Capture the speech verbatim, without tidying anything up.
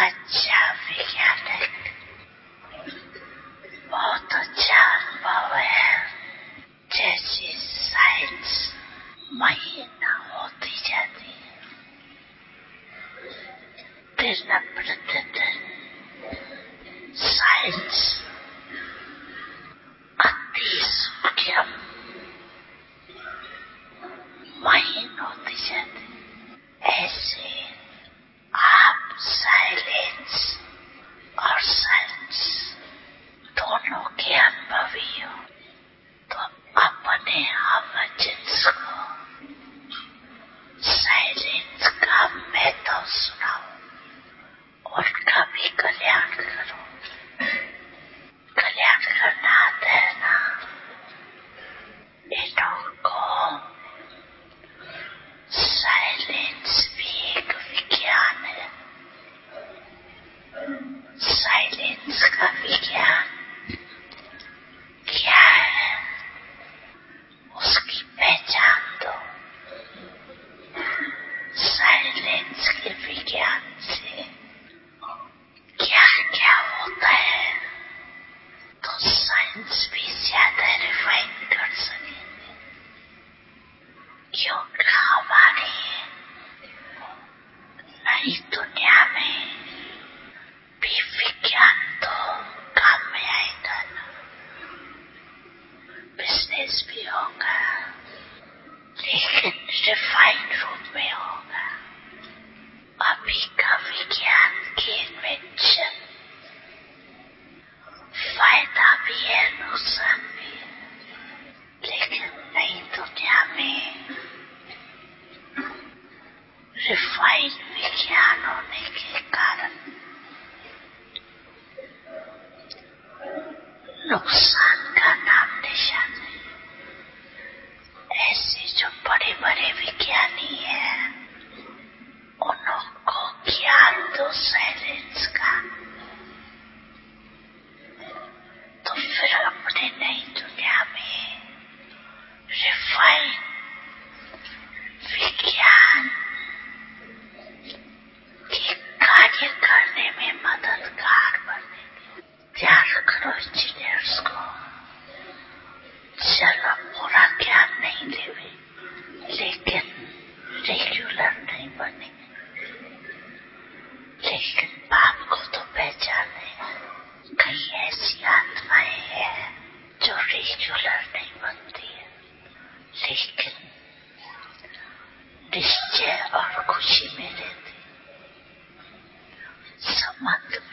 अच्छा वैज्ञानिक, बहुत अच्छा अनुभव है। जैसे साइंस महीना होती जाती है, दिन प्रतिदिन साइंस अति सूक्ष्म महीन होती जाती है। ऐसे आप साइलेंस और साइंस दोनों के अनुभवी हो तो अपने हमजिन्स को साइलेंस का महत्व सुनाओ, उनका भी कल्याण करो। कल्याण करना देना इनको। साइलेंस भी एक विज्ञान है। साइलेंस का विज्ञान क्या है, उसकी पहचान दो। साइलेंस के विज्ञान से क्या क्या होता है तो साइंस भी ज्यादा रिफाइन कर सकेंगे, क्योंकि हमारी नई दुनिया में भी विज्ञान तो काम में आएगा ना। बिजनेस भी होगा लेकिन रिफाइन रूप में होगा। अभी का विज्ञान के इन्वेंशन फायदा भी है, नुकसान भी है, लेकिन नई दुनिया में रिफाइन विज्ञान होने के कारण नुकसान का नाम निशान नहीं। ऐसे जो बड़े बड़े विज्ञानी हैं उनको ज्ञान दो साइलेंस का, तो फिर अपने नई दुनिया में रिफाइन विज्ञान के कार्य करने में मददगार बनेंगे। ध्यान करो इंजीनियर्स को, चलो पूरा ज्ञान नहीं लेवे लेकिन रेगुलर नहीं बनेंगे, लेकिन बाप को तो पहचाने। कई ऐसी आत्माएं हैं जो रेगुलर नहीं बनती है लेकिन निश्चय और खुशी में रहती। संबंध